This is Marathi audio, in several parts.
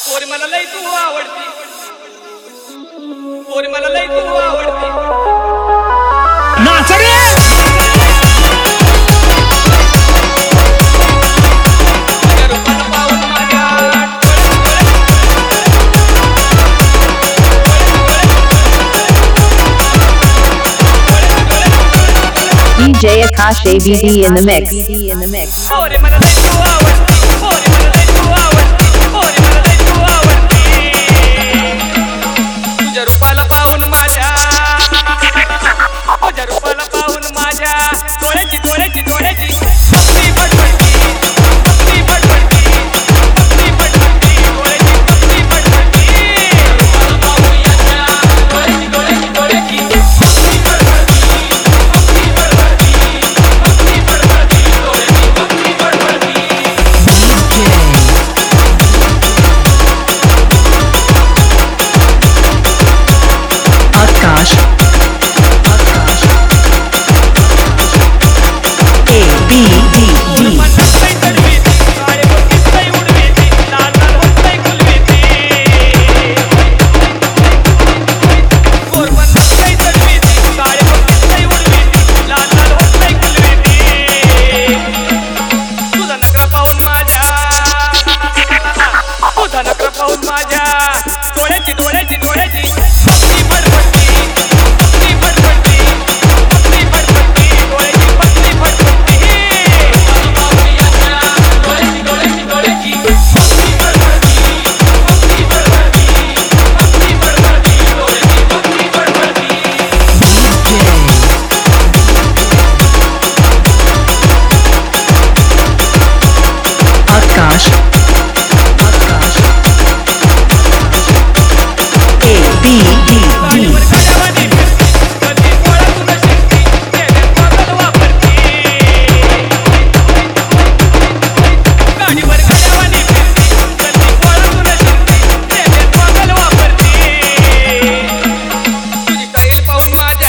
पोरी मला लई तू आवडती, पोरी मला लई तू आवडती. नाच रे DJ Akash ABD in the mix. पोरी मला लई तू आवडती, पोरी मला लई तू आवडती, पोरी मला लई तू आवडती. तुझ्या रूपाला पाहून माझ्या, तुझ्या रूपाला पाहून माझ्या डोळ्याची डोळ्याची डोळ्याची पत्नी बडबडती, पत्नी बडबडती, पत्नी बडबडती, डोळ्याची पत्नी बडबडती. रूपाला पाहून याच्या डोळ्याची डोळ्याची डोळ्याची पत्नी बडबडती, पत्नी बडबडती, पत्नी बडबडती, डोळ्याची पत्नी बडबडती. Akash ABD. माझ्या डोळ्याची डोळ्याची डोळ्याची पत्नी बडबडती, पत्नी बडबडती, पत्नी बडबडती, डोळ्याची पत्नी बडबडती. डोळ्याची डोळ्याची डोळ्याची पत्नी बडबडती, पत्नी बडबडती, पत्नी बडबडती, डोळ्याची पत्नी बडबडती. Akash ABD. गाडीवर गाड्यावानी फिरती, कधी पोळातून शिरती, तेव्हा पागल वापरती. गाडीवर गाड्यावानी फिरती, कधी पोळातून शिरती, तेव्हा पागल वापरती. तुझी स्टाईल पाहून माझ्या,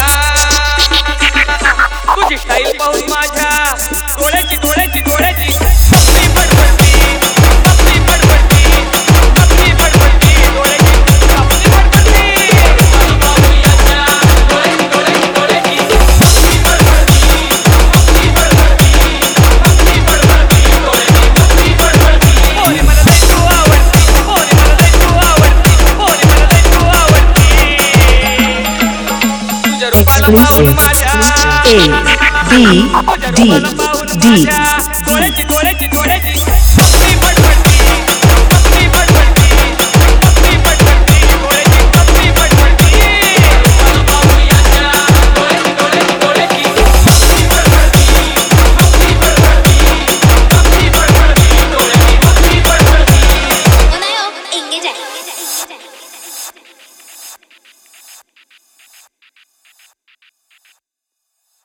तुझी स्टाईल पाहून माझ्या डोळ्याची डोळ्याची डोळ्याची पत्नी बडबडती, पत्नी बडबडती, पत्नी बडबडती, डोळ्याची पत्नी बडबडती. पोरी मला लई तू आवडती, पोरी मला लई तू आवडती, पोरी मला लई तू आवडती. तुझ्या रूपाला पाहून माझ्या, तुझ्या रूपाला पाहून ABD. माझ्या डोळ्याची डोळ्याची डोळ्याची पत्नी बडबडती, पत्नी बडबडती, पत्नी बडबडती, डोळ्याची पत्नी बडबडती. रूपाला पाहून याच्या डोळ्याची डोळ्याची डोळ्याची पत्नी बडबडती, पत्नी बडबडती, पत्नी बडबडती, डोळ्याची पत्नी बडबडती. 오나요? 인계자.